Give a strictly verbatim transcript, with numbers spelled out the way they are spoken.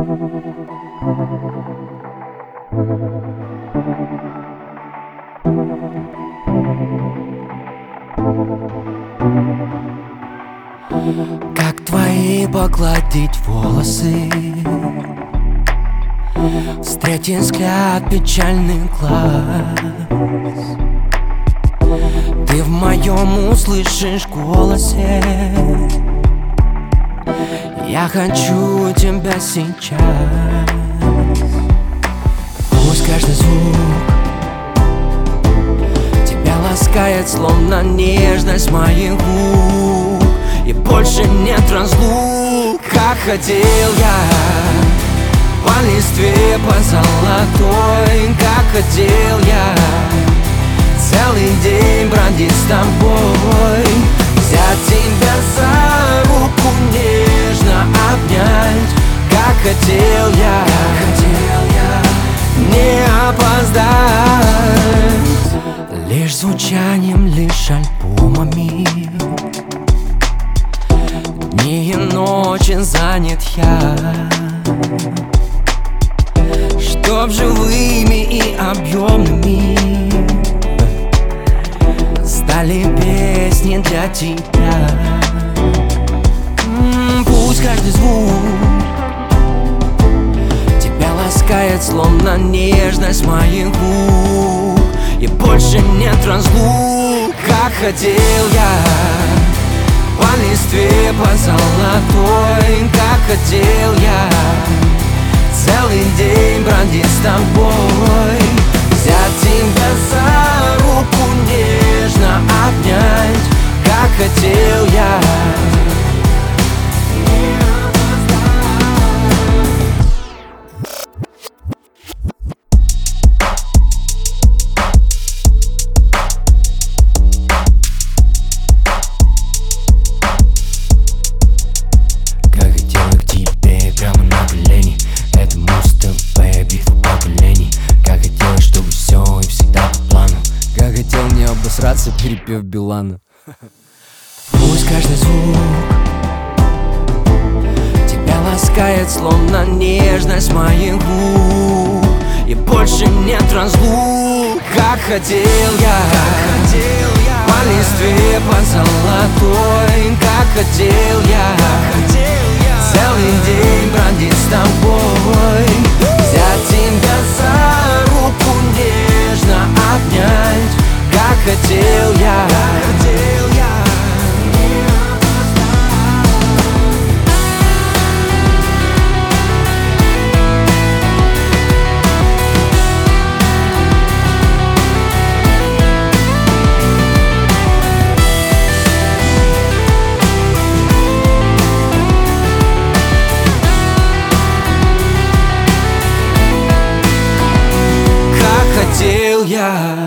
Как твои погладить волосы, встретить взгляд печальный глаз. Ты в моем услышишь голосе: я хочу тебя сейчас. Пусть каждый звук тебя ласкает, словно нежность моих губ, и больше нет разлук. Как хотел я по листве, по золотой, как хотел я целый день бродить с тобой, взять тебя за руку, нежно обнять. Как хотел я, как хотел я не опоздать. Лишь звучанием, лишь альбомами дни и ночи занят я, чтоб живыми и объемными стали песни для тебя. М-м, пусть каждый звук тебя ласкает, словно нежность моих губ, и больше нет разлук. Как хотел я по листве, по золотой, как хотел я целый день бродить с тобой, взять тебя за руку, нежно обнять. Как хотел я не обосраться, перепев Билана. Пусть каждый звук тебя ласкает, словно нежность моих губ, и больше нет разлук. Как хотел я, как хотел я по листве, по золотой, как хотел я, как хотел я целый день бродить с тобой, взять тебя за руку, нежно обнять. Как хотел я, как хотел я не опоздать. Как хотел я